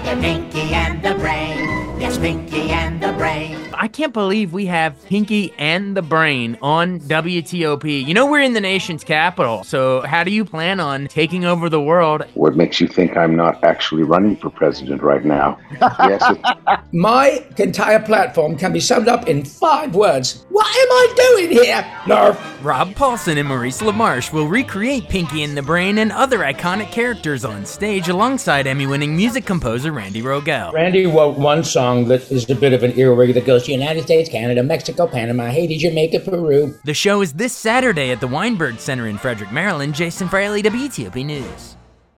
Pinky and the Brain. Yes, Pinky and the Brain. I can't believe we have Pinky and the Brain on WTOP. You know we're in the nation's capital, so how do you plan on taking over the world? What makes you think I'm not actually running for president right now? Yes. My entire platform can be summed up in 5 words. What am I doing here? Nerf. Rob Paulson and Maurice LaMarche will recreate Pinky and the Brain and other iconic characters on stage alongside Emmy-winning music composer Randy Rogel. Randy wrote one song that is a bit of an earwig that goes United States, Canada, Mexico, Panama, Haiti, Jamaica, Peru. The show is this Saturday at the Weinberg Center in Frederick, Maryland. Jason Fraley, WTOP News.